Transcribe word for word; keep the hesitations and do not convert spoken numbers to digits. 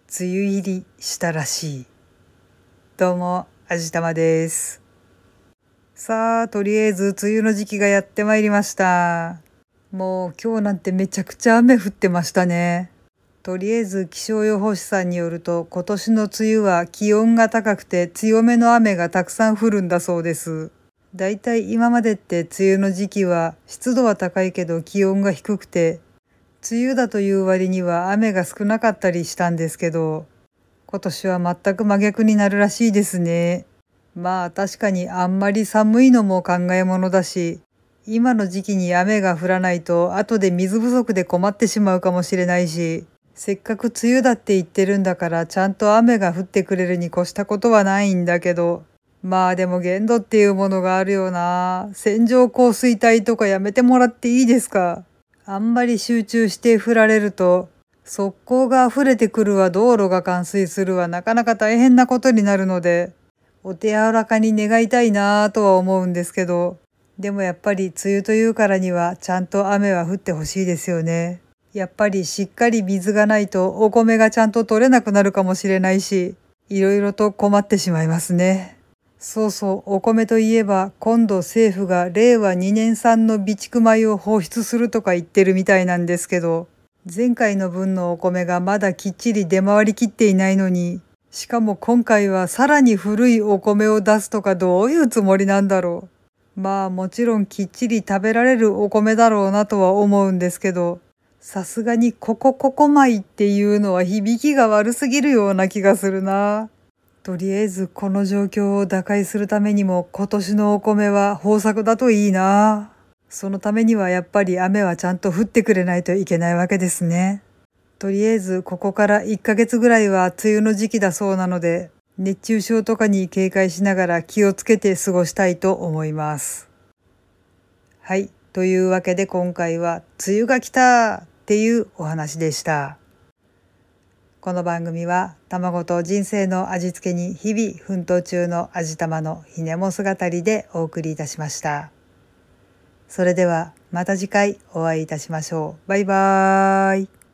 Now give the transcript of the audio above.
梅雨入りしたらしい。どうも、あじたまです。さあ、とりあえず梅雨の時期がやってまいりました。もう今日なんてめちゃくちゃ雨降ってましたね。とりあえず気象予報士さんによると、今年の梅雨は気温が高くて強めの雨がたくさん降るんだそうです。だいたい今までって梅雨の時期は湿度は高いけど気温が低くて、梅雨だという割には雨が少なかったりしたんですけど、今年は全く真逆になるらしいですね。まあ確かにあんまり寒いのも考えものだし、今の時期に雨が降らないと後で水不足で困ってしまうかもしれないし、せっかく梅雨だって言ってるんだからちゃんと雨が降ってくれるに越したことはないんだけど、まあでも限度っていうものがあるよな。線状降水帯とかやめてもらっていいですか。あんまり集中して降られると、側溝が溢れてくるわ、道路が冠水するわ、なかなか大変なことになるので、お手柔らかに願いたいなぁとは思うんですけど、でもやっぱり梅雨というからにはちゃんと雨は降ってほしいですよね。やっぱりしっかり水がないとお米がちゃんと取れなくなるかもしれないし、いろいろと困ってしまいますね。そうそう、お米といえば今度政府がれいわにねん産の備蓄米を放出するとか言ってるみたいなんですけど、前回の分のお米がまだきっちり出回りきっていないのに、しかも今回はさらに古いお米を出すとかどういうつもりなんだろう。まあもちろんきっちり食べられるお米だろうなとは思うんですけど、さすがにここここ米っていうのは響きが悪すぎるような気がするな。とりあえずこの状況を打開するためにも今年のお米は豊作だといいな。そのためにはやっぱり雨はちゃんと降ってくれないといけないわけですね。とりあえずここからいっかげつぐらいは梅雨の時期だそうなので、熱中症とかに警戒しながら気をつけて過ごしたいと思います。はい。というわけで今回は梅雨が来たっていうお話でした。この番組は卵と人生の味付けに日々奮闘中の味玉のひねも姿りでお送りいたしました。それではまた次回お会いいたしましょう。バイバーイ。